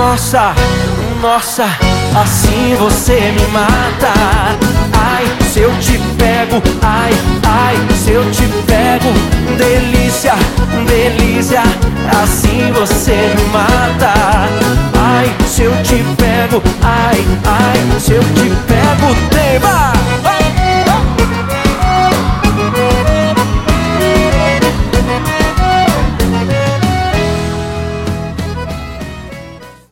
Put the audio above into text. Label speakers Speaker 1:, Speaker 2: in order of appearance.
Speaker 1: Nossa, nossa, assim você me mata. Ai, se eu te pego, ai, ai, se eu te pego. Delícia, delícia, assim você me mata. Ai, se eu te pego, ai, ai, se eu te